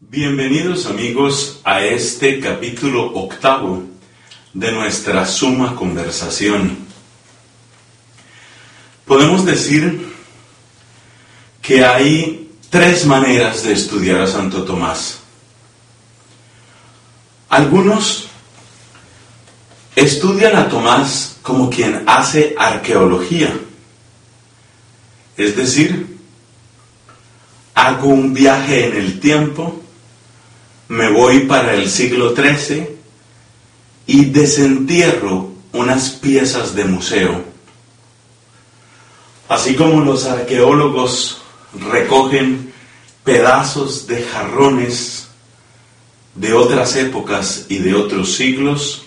Bienvenidos amigos a este capítulo 8 de nuestra suma conversación. Podemos decir que hay 3 maneras de estudiar a Santo Tomás. Algunos estudian a Tomás como quien hace arqueología, es decir, hago un viaje en el tiempo, me voy para el siglo XIII y desentierro unas piezas de museo. Así como los arqueólogos recogen pedazos de jarrones de otras épocas y de otros siglos,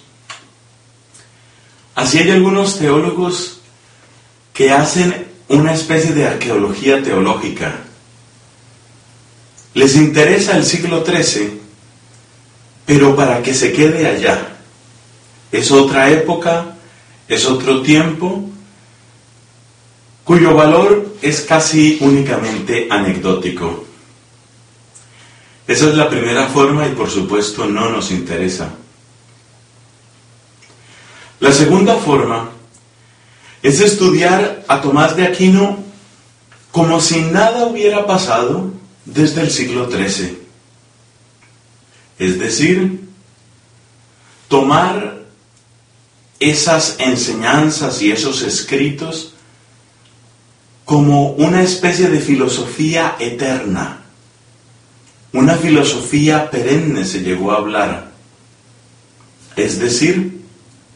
así hay algunos teólogos que hacen una especie de arqueología teológica. Les interesa el siglo XIII, pero para que se quede allá. Es otra época, es otro tiempo, cuyo valor es casi únicamente anecdótico. Esa es la primera forma y por supuesto no nos interesa. La segunda forma es estudiar a Tomás de Aquino como si nada hubiera pasado desde el siglo XIII. Es decir, tomar esas enseñanzas y esos escritos como una especie de filosofía eterna, una filosofía perenne se llegó a hablar. Es decir,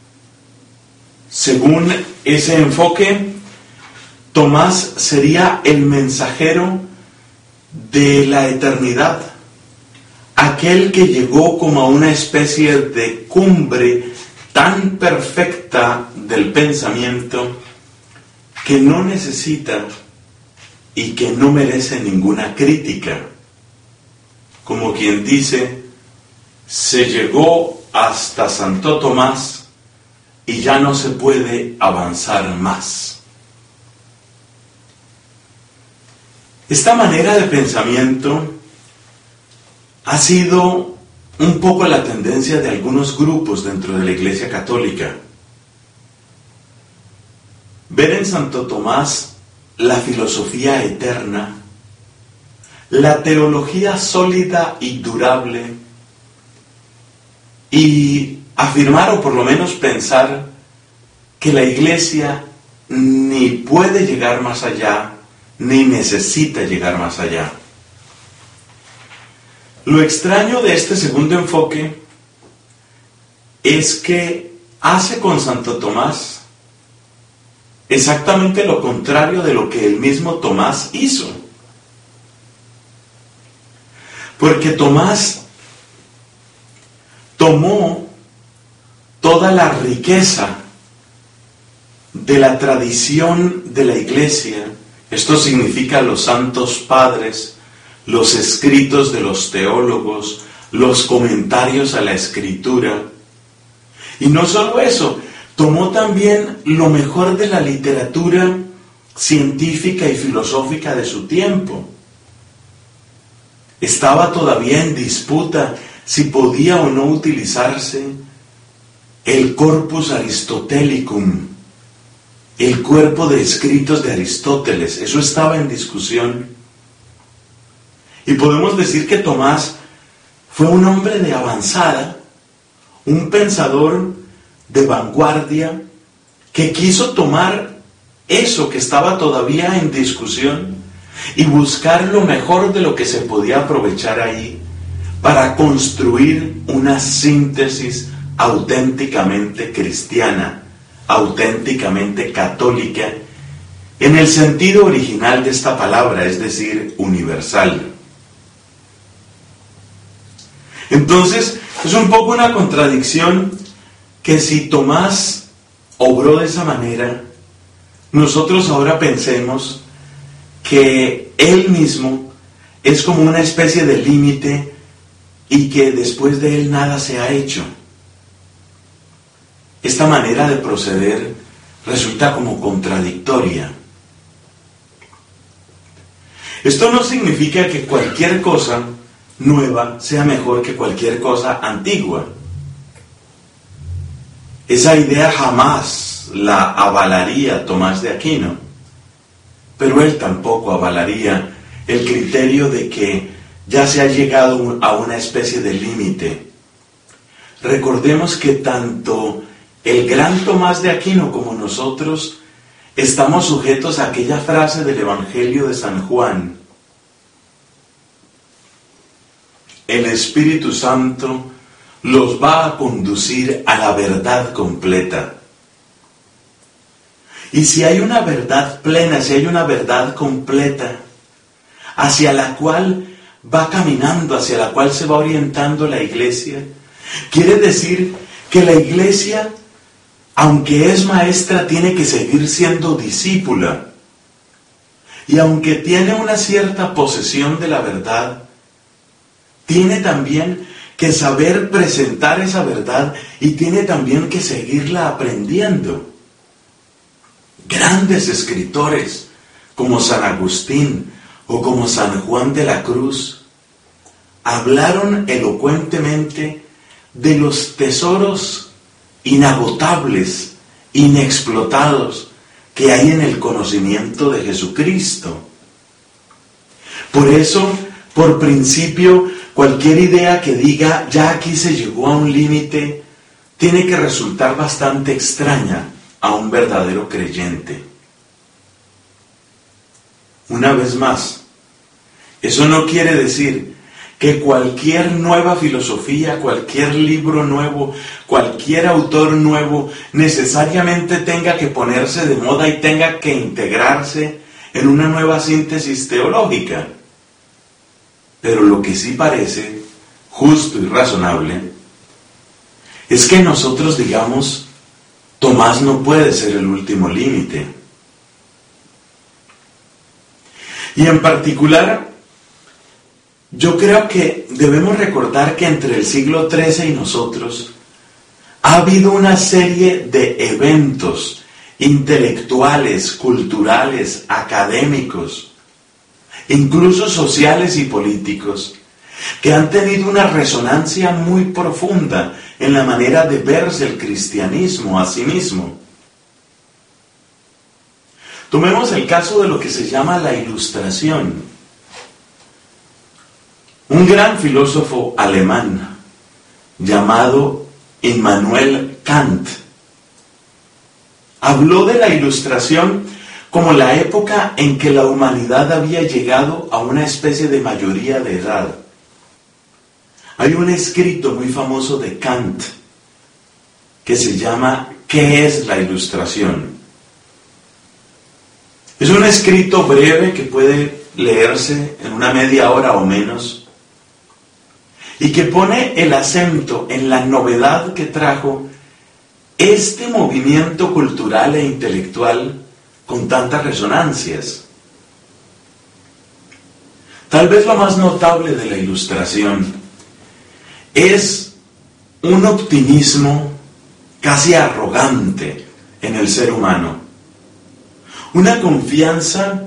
según ese enfoque, Tomás sería el mensajero de la eternidad, aquel que llegó como a una especie de cumbre tan perfecta del pensamiento que no necesita y que no merece ninguna crítica. Como quien dice, se llegó hasta Santo Tomás y ya no se puede avanzar más. Esta manera de pensamiento ha sido un poco la tendencia de algunos grupos dentro de la Iglesia Católica. Ver en Santo Tomás la filosofía eterna, la teología sólida y durable, y afirmar o por lo menos pensar que la Iglesia ni puede llegar más allá, ni necesita llegar más allá. Lo extraño de este segundo enfoque es que hace con Santo Tomás exactamente lo contrario de lo que el mismo Tomás hizo. Porque Tomás tomó toda la riqueza de la tradición de la Iglesia, esto significa los santos padres, los escritos de los teólogos, los comentarios a la Escritura. Y no solo eso, tomó también lo mejor de la literatura científica y filosófica de su tiempo. Estaba todavía en disputa si podía o no utilizarse el corpus aristotelicum, el cuerpo de escritos de Aristóteles. Eso estaba en discusión. Y podemos decir que Tomás fue un hombre de avanzada, un pensador de vanguardia, que quiso tomar eso que estaba todavía en discusión y buscar lo mejor de lo que se podía aprovechar ahí para construir una síntesis auténticamente cristiana, auténticamente católica, en el sentido original de esta palabra, es decir, universal. Entonces, es un poco una contradicción que si Tomás obró de esa manera, nosotros ahora pensemos que él mismo es como una especie de límite y que después de él nada se ha hecho. Esta manera de proceder resulta como contradictoria. Esto no significa que cualquier cosa nueva sea mejor que cualquier cosa antigua. Esa idea jamás la avalaría Tomás de Aquino, pero él tampoco avalaría el criterio de que ya se ha llegado a una especie de límite. Recordemos que tanto el gran Tomás de Aquino como nosotros estamos sujetos a aquella frase del Evangelio de San Juan: el Espíritu Santo los va a conducir a la verdad completa. Y si hay una verdad plena, si hay una verdad completa, hacia la cual va caminando, hacia la cual se va orientando la iglesia, quiere decir que la iglesia, aunque es maestra, tiene que seguir siendo discípula. Y aunque tiene una cierta posesión de la verdad, tiene también que saber presentar esa verdad y tiene también que seguirla aprendiendo. Grandes escritores como San Agustín o como San Juan de la Cruz hablaron elocuentemente de los tesoros inagotables, inexplotados que hay en el conocimiento de Jesucristo. Por eso, por principio, cualquier idea que diga ya aquí se llegó a un límite tiene que resultar bastante extraña a un verdadero creyente. Una vez más, eso no quiere decir que cualquier nueva filosofía, cualquier libro nuevo, cualquier autor nuevo necesariamente tenga que ponerse de moda y tenga que integrarse en una nueva síntesis teológica. Pero lo que sí parece justo y razonable es que nosotros digamos: Tomás no puede ser el último límite. Y en particular, yo creo que debemos recordar que entre el siglo XIII y nosotros ha habido una serie de eventos intelectuales, culturales, académicos, incluso sociales y políticos, que han tenido una resonancia muy profunda en la manera de verse el cristianismo a sí mismo. Tomemos el caso de lo que se llama la Ilustración. Un gran filósofo alemán llamado Immanuel Kant habló de la Ilustración como la época en que la humanidad había llegado a una especie de mayoría de edad. Hay un escrito muy famoso de Kant que se llama ¿Qué es la Ilustración? Es un escrito breve que puede leerse en una media hora o menos y que pone el acento en la novedad que trajo este movimiento cultural e intelectual con tantas resonancias. Tal vez lo más notable de la Ilustración es un optimismo casi arrogante en el ser humano, una confianza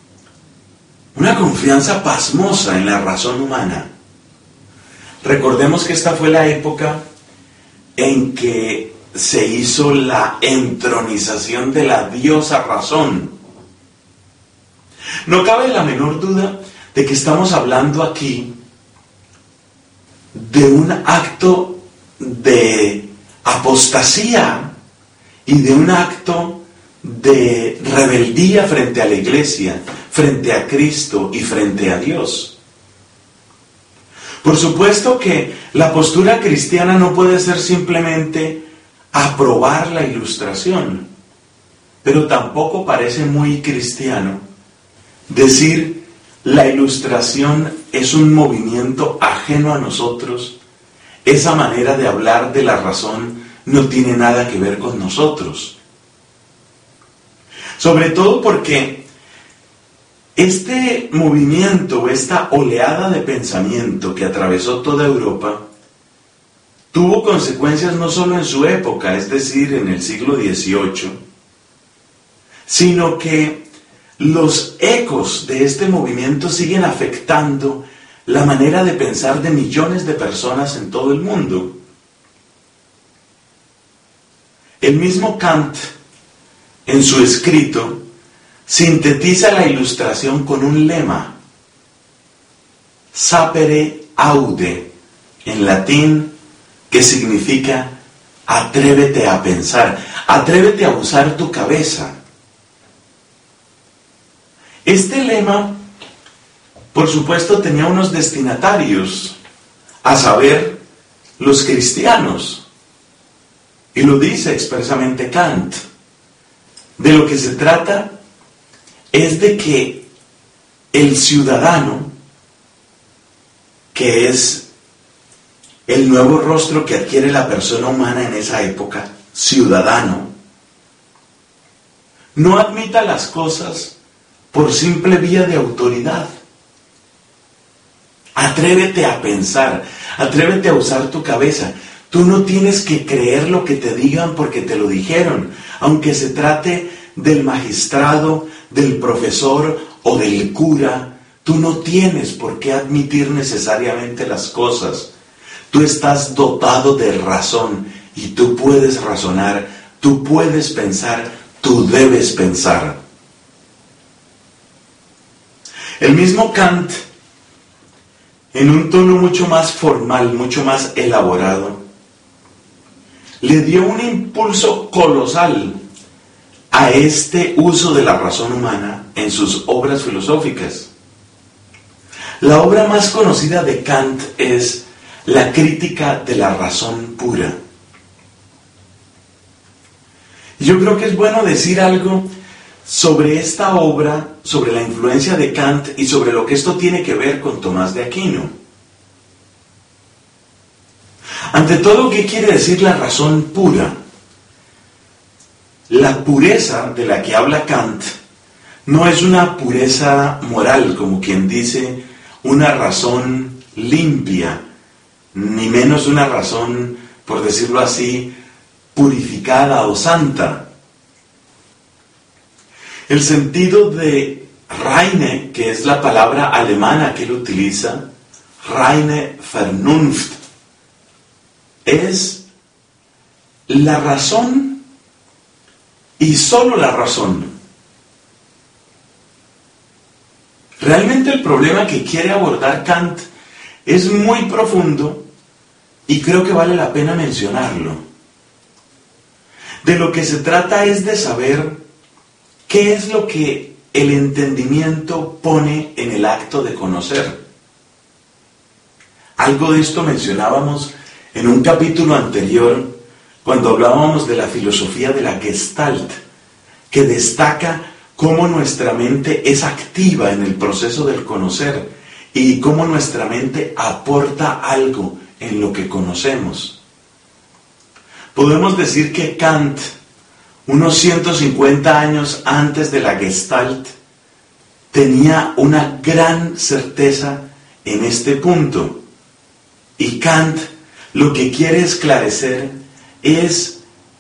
pasmosa en la razón humana. Recordemos que esta fue la época en que se hizo la entronización de la diosa razón. No cabe la menor duda de que estamos hablando aquí de un acto de apostasía y de un acto de rebeldía frente a la iglesia, frente a Cristo y frente a Dios. Por supuesto que la postura cristiana no puede ser simplemente aprobar la Ilustración, pero tampoco parece muy cristiano decir la Ilustración es un movimiento ajeno a nosotros, esa manera de hablar de la razón no tiene nada que ver con nosotros. Sobre todo porque este movimiento, esta oleada de pensamiento que atravesó toda Europa, tuvo consecuencias no solo en su época, es decir, en el siglo XVIII, sino que los ecos de este movimiento siguen afectando la manera de pensar de millones de personas en todo el mundo. El mismo Kant, en su escrito, sintetiza la ilustración con un lema: sapere aude, en latín, que significa atrévete a pensar, atrévete a usar tu cabeza. Este lema, por supuesto, tenía unos destinatarios, a saber, los cristianos. Y lo dice expresamente Kant. De lo que se trata es de que el ciudadano, que es el nuevo rostro que adquiere la persona humana en esa época, ciudadano, no admita las cosas por simple vía de autoridad. Atrévete a pensar, atrévete a usar tu cabeza. Tú no tienes que creer lo que te digan porque te lo dijeron, aunque se trate del magistrado, del profesor o del cura. Tú no tienes por qué admitir necesariamente las cosas. Tú estás dotado de razón y tú puedes razonar, tú puedes pensar, tú debes pensar. El mismo Kant, en un tono mucho más formal, mucho más elaborado, le dio un impulso colosal a este uso de la razón humana en sus obras filosóficas. La obra más conocida de Kant es La crítica de la razón pura. Yo creo que es bueno decir algo sobre esta obra, sobre la influencia de Kant y sobre lo que esto tiene que ver con Tomás de Aquino. Ante todo, ¿qué quiere decir la razón pura? La pureza de la que habla Kant no es una pureza moral, como quien dice, una razón limpia, ni menos una razón, por decirlo así, purificada o santa. El sentido de Reine, que es la palabra alemana que él utiliza, Reine Vernunft, es la razón y solo la razón. Realmente el problema que quiere abordar Kant es muy profundo y creo que vale la pena mencionarlo. De lo que se trata es de saber qué es lo que el entendimiento pone en el acto de conocer. Algo de esto mencionábamos en un capítulo anterior, cuando hablábamos de la filosofía de la Gestalt, que destaca cómo nuestra mente es activa en el proceso del conocer y cómo nuestra mente aporta algo en lo que conocemos. Podemos decir que Kant, unos 150 años antes de la Gestalt, tenía una gran certeza en este punto. Y Kant lo que quiere esclarecer es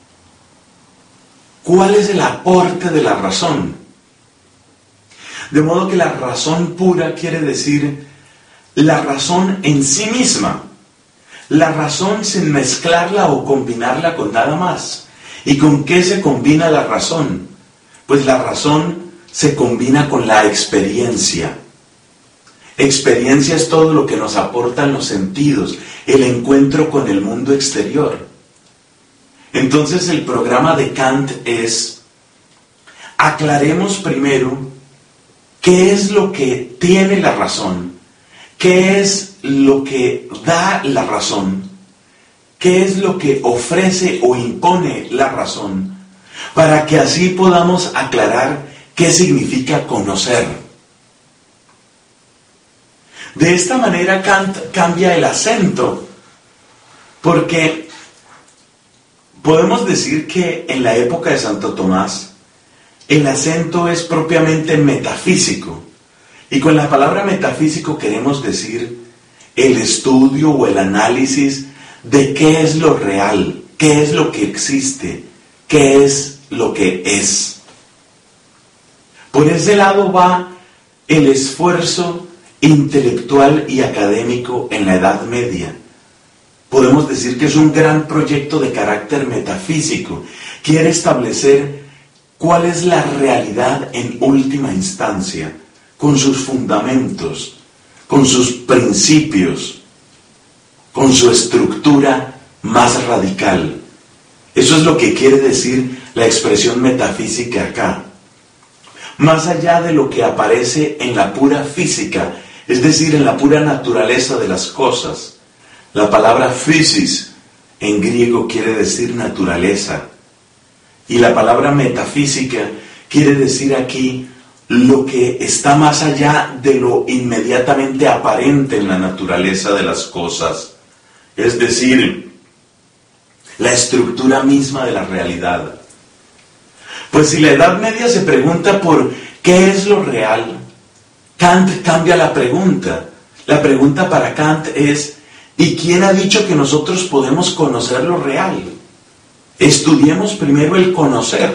cuál es el aporte de la razón. De modo que la razón pura quiere decir la razón en sí misma, la razón sin mezclarla o combinarla con nada más. ¿Y con qué se combina la razón? Pues la razón se combina con la experiencia. Experiencia es todo lo que nos aportan los sentidos, el encuentro con el mundo exterior. Entonces el programa de Kant es: aclaremos primero qué es lo que tiene la razón, qué es lo que da la razón, qué es lo que ofrece o impone la razón, para que así podamos aclarar qué significa conocer. De esta manera Kant cambia el acento, porque podemos decir que en la época de Santo Tomás el acento es propiamente metafísico, y con la palabra metafísico queremos decir el estudio o el análisis de qué es lo real, qué es lo que existe, qué es lo que es. Por ese lado va el esfuerzo intelectual y académico en la Edad Media. Podemos decir que es un gran proyecto de carácter metafísico. Quiere establecer cuál es la realidad en última instancia, con sus fundamentos, con sus principios, con su estructura más radical. Eso es lo que quiere decir la expresión metafísica acá. Más allá de lo que aparece en la pura física, es decir, en la pura naturaleza de las cosas. La palabra physis en griego quiere decir naturaleza. Y la palabra metafísica quiere decir aquí lo que está más allá de lo inmediatamente aparente en la naturaleza de las cosas. Es decir, la estructura misma de la realidad. Pues si la Edad Media se pregunta por ¿qué es lo real?, Kant cambia la pregunta. La pregunta para Kant es ¿y quién ha dicho que nosotros podemos conocer lo real? Estudiemos primero el conocer.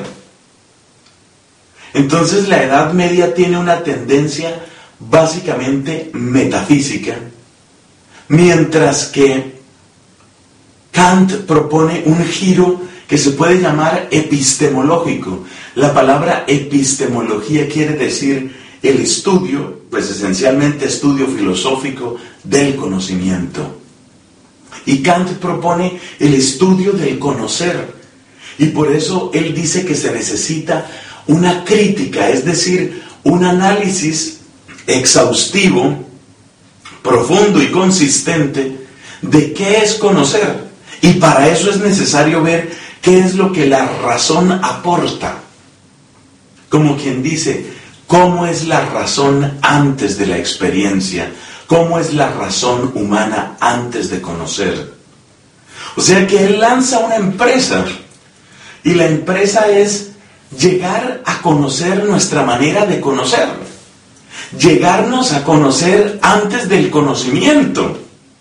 Entonces la Edad Media tiene una tendencia básicamente metafísica, mientras que Kant propone un giro que se puede llamar epistemológico. La palabra epistemología quiere decir el estudio, pues esencialmente estudio filosófico del conocimiento. Y Kant propone el estudio del conocer. Y por eso él dice que se necesita una crítica, es decir, un análisis exhaustivo, profundo y consistente de qué es conocer. Y para eso es necesario ver qué es lo que la razón aporta. Como quien dice, ¿cómo es la razón antes de la experiencia? ¿Cómo es la razón humana antes de conocer? O sea que él lanza una empresa, y la empresa es llegar a conocer nuestra manera de conocer. Llegarnos a conocer antes del conocimiento.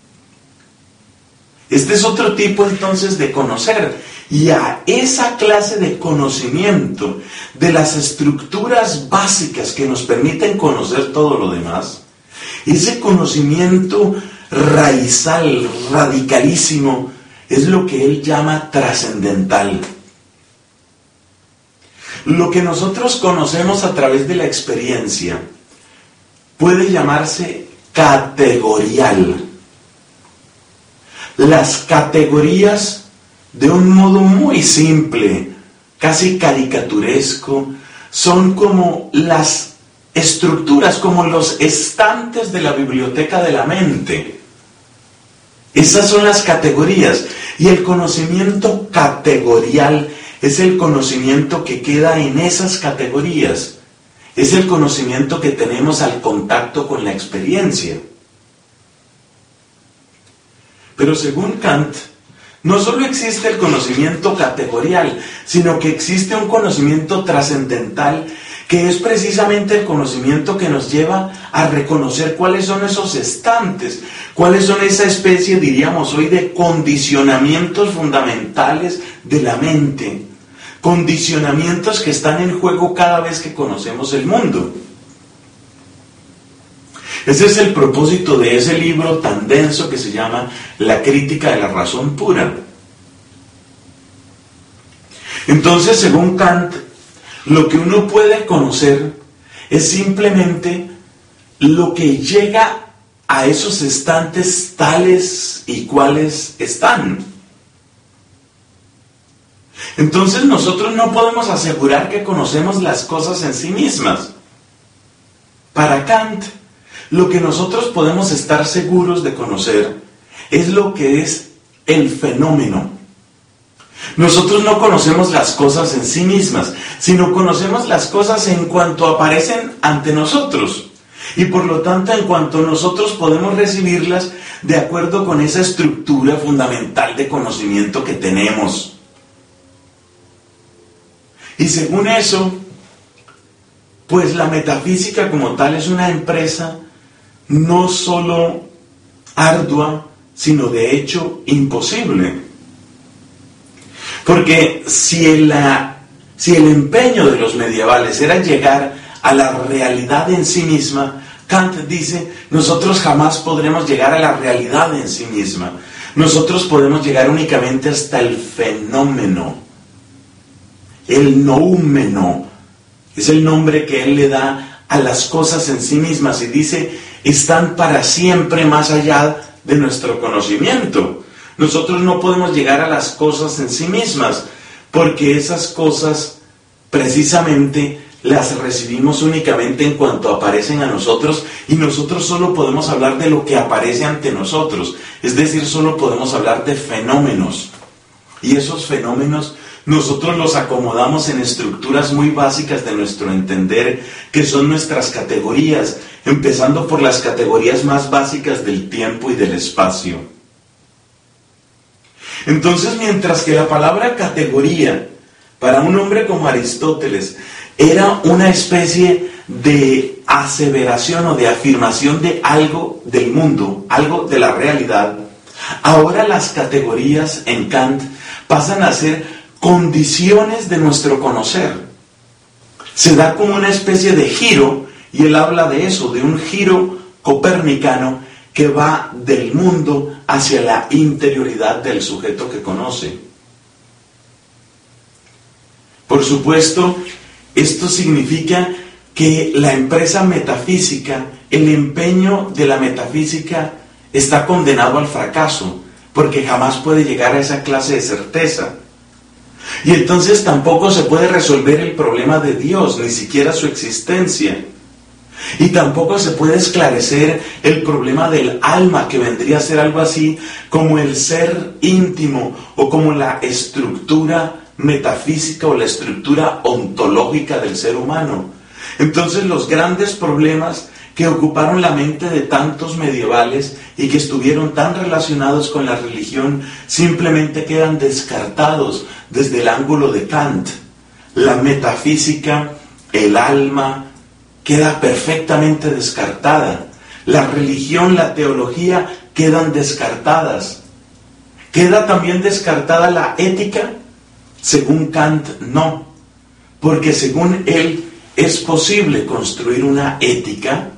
Este es otro tipo entonces de conocer. Y a esa clase de conocimiento, de las estructuras básicas que nos permiten conocer todo lo demás, ese conocimiento raizal, radicalísimo, es lo que él llama trascendental. Lo que nosotros conocemos a través de la experiencia puede llamarse categorial. Las categorías, de un modo muy simple, casi caricaturesco, son como las estructuras, como los estantes de la biblioteca de la mente. Esas son las categorías. Y el conocimiento categorial es el conocimiento que queda en esas categorías. Es el conocimiento que tenemos al contacto con la experiencia. Pero según Kant, no solo existe el conocimiento categorial, sino que existe un conocimiento trascendental que es precisamente el conocimiento que nos lleva a reconocer cuáles son esos estantes, cuáles son esa especie, diríamos hoy, de condicionamientos fundamentales de la mente, condicionamientos que están en juego cada vez que conocemos el mundo. Ese es el propósito de ese libro tan denso que se llama La crítica de la razón pura. Entonces, según Kant, lo que uno puede conocer es simplemente lo que llega a esos estantes tales y cuales están. Entonces nosotros no podemos asegurar que conocemos las cosas en sí mismas. Para Kant, lo que nosotros podemos estar seguros de conocer es lo que es el fenómeno. Nosotros no conocemos las cosas en sí mismas, sino conocemos las cosas en cuanto aparecen ante nosotros. Y por lo tanto, en cuanto nosotros podemos recibirlas de acuerdo con esa estructura fundamental de conocimiento que tenemos. Y según eso, pues la metafísica como tal es una empresa no solo ardua, sino de hecho imposible. Porque si el empeño de los medievales era llegar a la realidad en sí misma, Kant dice, nosotros jamás podremos llegar a la realidad en sí misma. Nosotros podemos llegar únicamente hasta el fenómeno. El noúmeno es el nombre que él le da a las cosas en sí mismas y dice, están para siempre más allá de nuestro conocimiento. Nosotros no podemos llegar a las cosas en sí mismas, porque esas cosas precisamente las recibimos únicamente en cuanto aparecen a nosotros, y nosotros solo podemos hablar de lo que aparece ante nosotros, es decir, solo podemos hablar de fenómenos. Y esos fenómenos nosotros los acomodamos en estructuras muy básicas de nuestro entender, que son nuestras categorías, empezando por las categorías más básicas del tiempo y del espacio. Entonces, mientras que la palabra categoría, para un hombre como Aristóteles, era una especie de aseveración o de afirmación de algo del mundo, algo de la realidad, ahora las categorías en Kant pasan a ser condiciones de nuestro conocer. Se da como una especie de giro, y él habla de eso, de un giro copernicano que va del mundo hacia la interioridad del sujeto que conoce. Por supuesto, esto significa que la empresa metafísica, el empeño de la metafísica está condenado al fracaso, porque jamás puede llegar a esa clase de certeza. Y entonces tampoco se puede resolver el problema de Dios, ni siquiera su existencia. Y tampoco se puede esclarecer el problema del alma, que vendría a ser algo así como el ser íntimo o como la estructura metafísica o la estructura ontológica del ser humano. Entonces los grandes problemas que ocuparon la mente de tantos medievales y que estuvieron tan relacionados con la religión simplemente quedan descartados desde el ángulo de Kant. La metafísica, el alma, queda perfectamente descartada. La religión, la teología quedan descartadas. ¿Queda también descartada la ética? Según Kant, no. Porque según él es posible construir una ética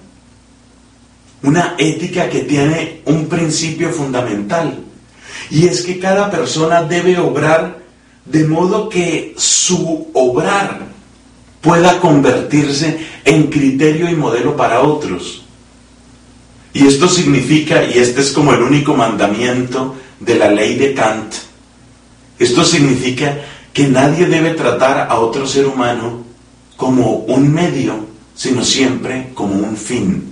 que tiene un principio fundamental. Y es que cada persona debe obrar de modo que su obrar pueda convertirse en criterio y modelo para otros. Y esto significa, y este es como el único mandamiento de la ley de Kant, esto significa que nadie debe tratar a otro ser humano como un medio, sino siempre como un fin.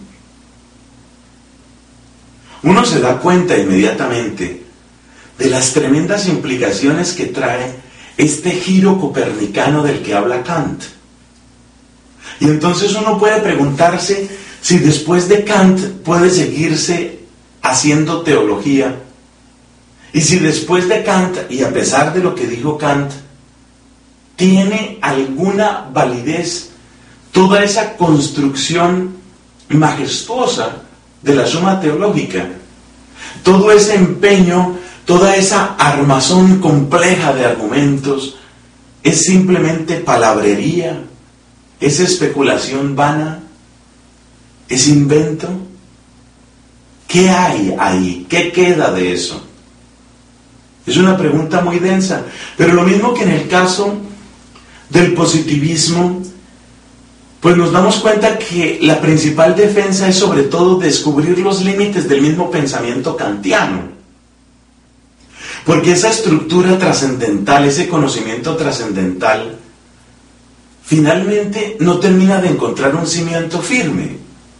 Uno se da cuenta inmediatamente de las tremendas implicaciones que trae este giro copernicano del que habla Kant. Y entonces uno puede preguntarse si después de Kant puede seguirse haciendo teología, y si después de Kant, y a pesar de lo que dijo Kant, tiene alguna validez toda esa construcción majestuosa de la Suma Teológica, todo ese empeño, toda esa armazón compleja de argumentos, es simplemente palabrería, es especulación vana, es invento. ¿Qué hay ahí? ¿Qué queda de eso? Es una pregunta muy densa, pero lo mismo que en el caso del positivismo, pues nos damos cuenta que la principal defensa es sobre todo descubrir los límites del mismo pensamiento kantiano. Porque esa estructura trascendental, ese conocimiento trascendental, finalmente no termina de encontrar un cimiento firme.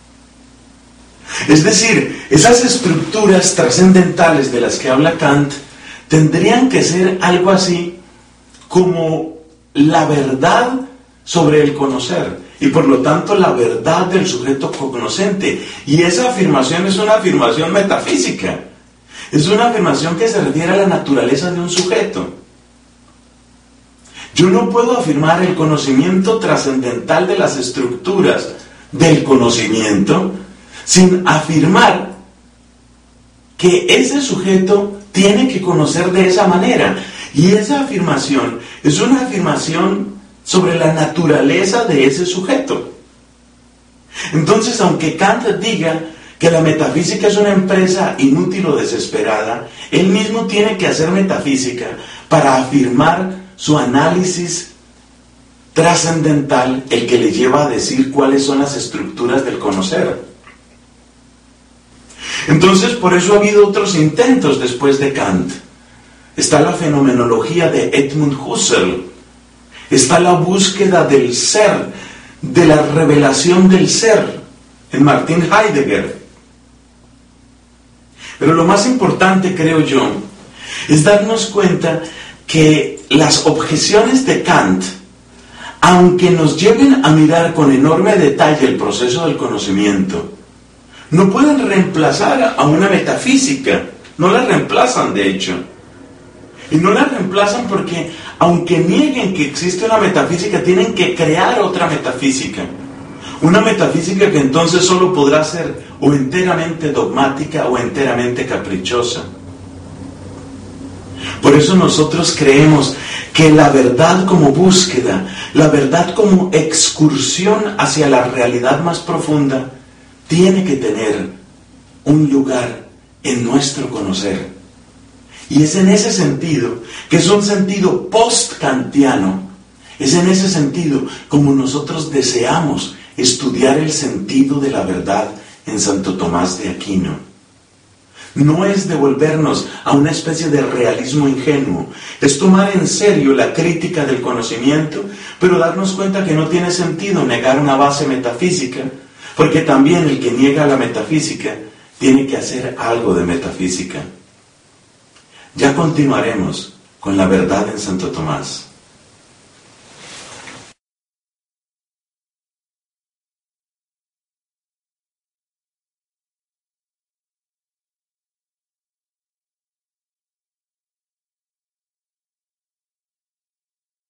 Es decir, esas estructuras trascendentales de las que habla Kant tendrían que ser algo así como la verdad sobre el conocer, y por lo tanto la verdad del sujeto cognoscente. Y esa afirmación es una afirmación metafísica, es una afirmación que se refiere a la naturaleza de un sujeto. Yo no puedo afirmar el conocimiento trascendental de las estructuras del conocimiento sin afirmar que ese sujeto tiene que conocer de esa manera. Y esa afirmación es una afirmación sobre la naturaleza de ese sujeto. Entonces, aunque Kant diga que la metafísica es una empresa inútil o desesperada, él mismo tiene que hacer metafísica para afirmar su análisis trascendental, el que le lleva a decir cuáles son las estructuras del conocer. Entonces, por eso ha habido otros intentos después de Kant. Está la fenomenología de Edmund Husserl, está la búsqueda del ser, de la revelación del ser, en Martin Heidegger. Pero lo más importante, creo yo, es darnos cuenta que las objeciones de Kant, aunque nos lleven a mirar con enorme detalle el proceso del conocimiento, no pueden reemplazar a una metafísica, no la reemplazan de hecho. Y no la reemplazan porque, aunque nieguen que existe una metafísica, tienen que crear otra metafísica. Una metafísica que entonces solo podrá ser o enteramente dogmática o enteramente caprichosa. Por eso nosotros creemos que la verdad como búsqueda, la verdad como excursión hacia la realidad más profunda, tiene que tener un lugar en nuestro conocer. Y es en ese sentido, que es un sentido post-kantiano, es en ese sentido como nosotros deseamos estudiar el sentido de la verdad en Santo Tomás de Aquino. No es devolvernos a una especie de realismo ingenuo, es tomar en serio la crítica del conocimiento, pero darnos cuenta que no tiene sentido negar una base metafísica, porque también el que niega la metafísica tiene que hacer algo de metafísica. Ya continuaremos con la verdad en Santo Tomás.